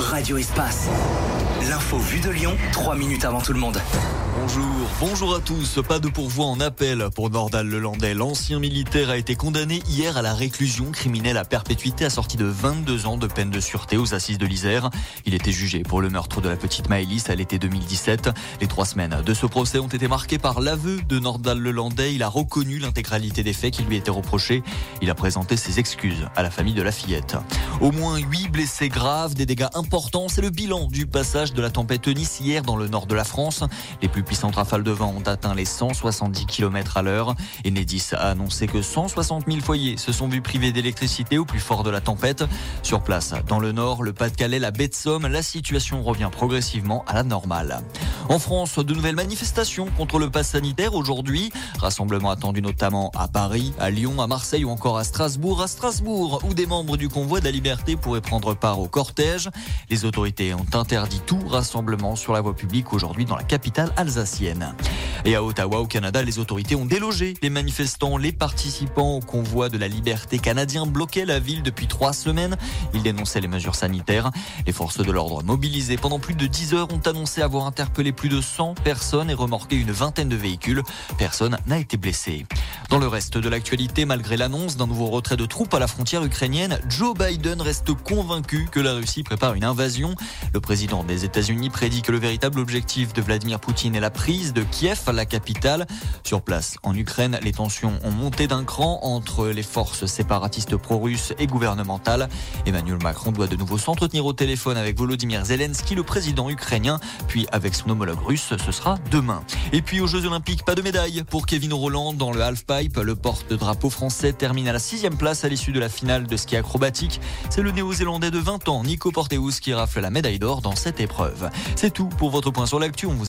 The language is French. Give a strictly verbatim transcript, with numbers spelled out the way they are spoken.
Radio Espace. L'info vue de Lyon, trois minutes avant tout le monde. Bonjour, bonjour à tous. Pas de pourvoi en appel pour Nordal-Lelandais. L'ancien militaire a été condamné hier à la réclusion criminelle à perpétuité assortie de vingt-deux ans de peine de sûreté aux assises de l'Isère. Il était jugé pour le meurtre de la petite Maëlys à l'été deux mille dix-sept. Les trois semaines de ce procès ont été marquées par l'aveu de Nordal-Lelandais. Il a reconnu l'intégralité des faits qui lui étaient reprochés. Il a présenté ses excuses à la famille de la fillette. Au moins huit blessés graves, des dégâts importants. C'est le bilan du passage de la tempête Eunice hier dans le nord de la France. Les plus puissantes rafales de vent ont atteint les cent soixante-dix kilomètres à l'heure. Enedis a annoncé que cent soixante mille foyers se sont vus privés d'électricité au plus fort de la tempête. Sur place, dans le nord, le Pas-de-Calais, la baie de Somme, la situation revient progressivement à la normale. En France, de nouvelles manifestations contre le pass sanitaire aujourd'hui. Rassemblement attendu notamment à Paris, à Lyon, à Marseille ou encore à Strasbourg. À Strasbourg, où des membres du convoi de la liberté pourraient prendre part au cortège. Les autorités ont interdit tout rassemblement sur la voie publique aujourd'hui dans la capitale alsacienne. Et à Ottawa, au Canada, les autorités ont délogé les manifestants. Les participants au convoi de la liberté canadien bloquaient la ville depuis trois semaines. Ils dénonçaient les mesures sanitaires. Les forces de l'ordre mobilisées pendant plus de dix heures ont annoncé avoir interpellé plus de cent personnes et remorqué une vingtaine de véhicules. Personne n'a été blessé. Dans le reste de l'actualité, malgré l'annonce d'un nouveau retrait de troupes à la frontière ukrainienne, Joe Biden reste convaincu que la Russie prépare une invasion. Le président des États-Unis prédit que le véritable objectif de Vladimir Poutine est la prise de Kiev, la capitale. Sur place, en Ukraine, les tensions ont monté d'un cran entre les forces séparatistes pro-russes et gouvernementales. Emmanuel Macron doit de nouveau s'entretenir au téléphone avec Volodymyr Zelensky, le président ukrainien, puis avec son homologue russe, ce sera demain. Et puis aux Jeux Olympiques, pas de médaille pour Kevin Rolland dans le halfpipe. Le porte-drapeau français termine à la sixième place à l'issue de la finale de ski acrobatique. C'est le néo-zélandais de vingt ans, Nico Porteous, qui rafle la médaille d'or dans cette épreuve. C'est tout pour votre point sur l'actu. On vous